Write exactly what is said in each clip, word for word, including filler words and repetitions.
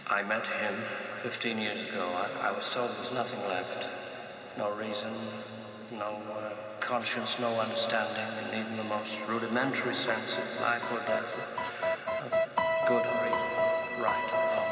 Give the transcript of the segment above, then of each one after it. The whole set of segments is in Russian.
I met him fifteen years ago. I, I was told there was nothing left. No reason, no uh, conscience, no understanding, in even the most rudimentary sense of life or death, of good or evil, right or wrong.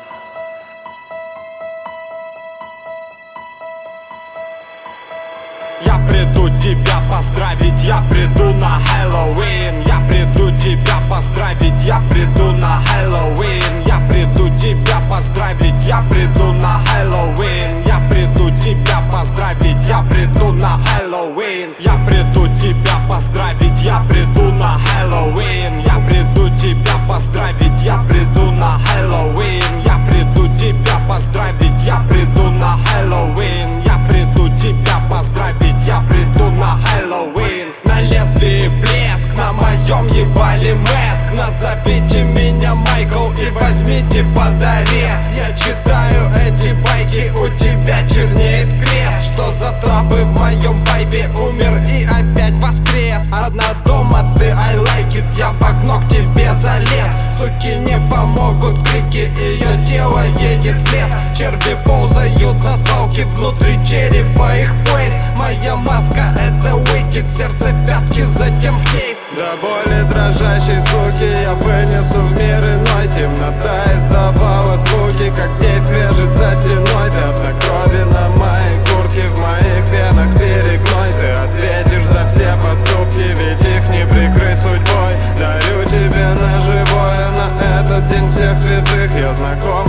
Я приду тебя поздравить, я приду на Хэллоуин. Я приду тебя поздравить, я приду на Хэллоуин. Я приду тебя поздравить, я приду на Хэллоуин. Я приду тебя поздравить, я приду на Хэллоуин. Я приду тебя поздравить, я приду на Хэллоуин. Я приду тебя поздравить, я приду на Хэллоуин. Я приду тебя поздравить, я приду на Хэллоуин. Я приду тебя поздравить, я приду на Хэллоуин. На лезвии блеск, на моем ебале мэск. Назовите меня Майкл и возьмите под арест. Я читаю эти байки, у тебя чернеет крест. Что за травы в моем вайбе умер и опять воскрес. Одна дома, ты I like it, я в окно к тебе залез. Суки не помогут крики, ее тело едет в лес. Черви ползают на свалке, внутри черепа их поезд. Моя маска это Wicked, сердце в пятки, затем в кейс. До боли дрожащей суки я вынесу в мир иной. Темнота издавала звуки, как ней скрежет за стеной. Пятна крови на моей куртке, в моих венах перегной. Ты ответишь за все поступки, ведь их не прикрыть судьбой. Дарю тебе на живое, на этот день всех святых. Я знаком